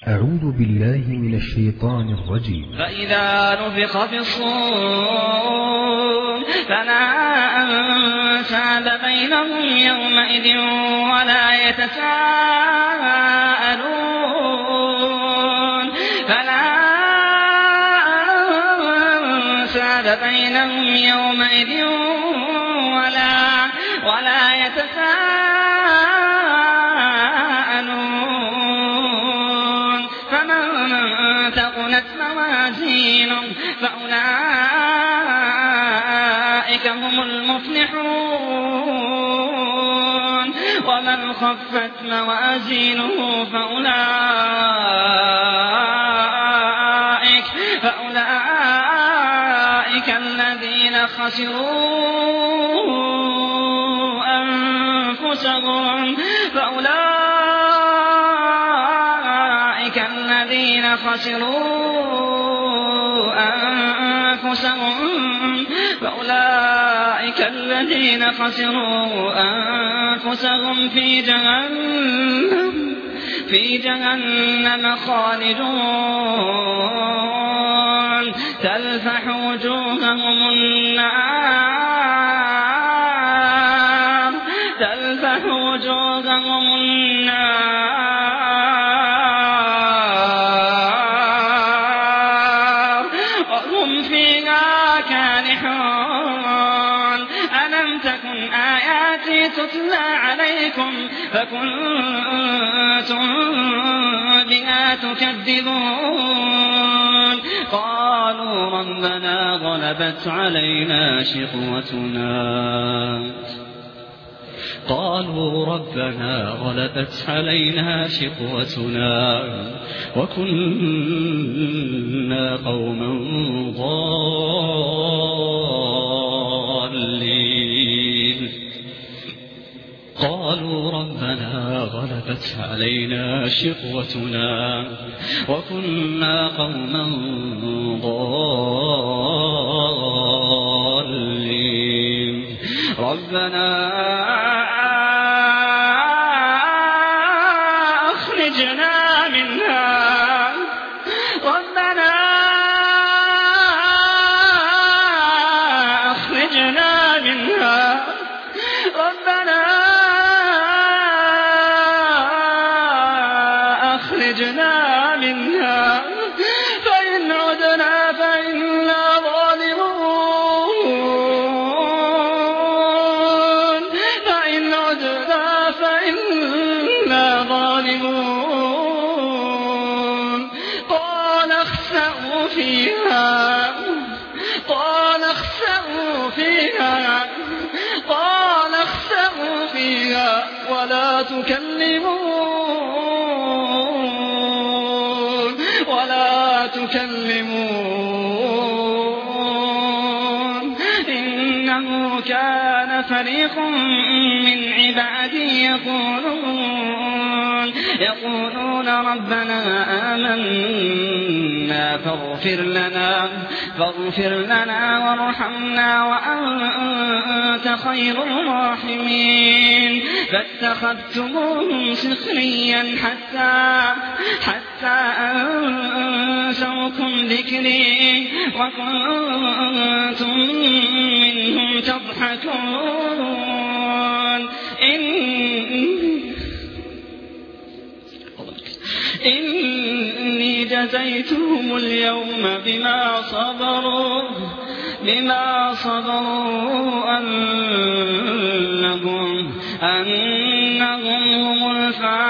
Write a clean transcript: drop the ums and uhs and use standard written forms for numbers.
أعوذ بالله من الشيطان الرجيم. فإذا نفخ في الصور فلا أنساب بينهم يومئذ ولا يتساءلون فمن ثقلت موازينه فأولئك هم المفلحون ومن خفت موازينه فأولئك الذين خسروا أنفسهم في جهنم خالدون تلفح وجوههم النار وهم فيها كالحون ألم تكن آياتي تتلى عليكم فكنتم بها تكذبون قالوا ربنا غلبت علينا شقوتنا وكنا قوما ضالين ربنا أخرجنا منها فإن عدنا فإنا ظالمون قال اخسئوا فيها ولا تكلمون إنه كان فريق من عبادي يقولون ربنا آمنا فاغفر لنا وارحمنا وأنت خير الراحمين فاتخذتموهم سخريا حتى أنسوكم ذكري وكنتم منهم تضحكون إني جزيتهم اليوم بما صبروا أنهم هم الفائزون